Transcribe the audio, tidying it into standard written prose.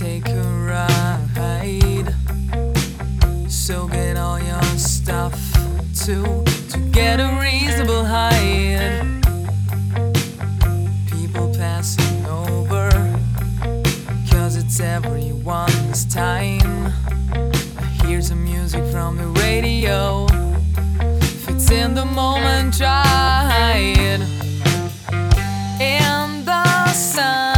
take a ride. So get all your stuff to get a reasonable height. People passing over, 'cause it's everyone's time. Here's some music from the radio, fits in the moment right. In the sun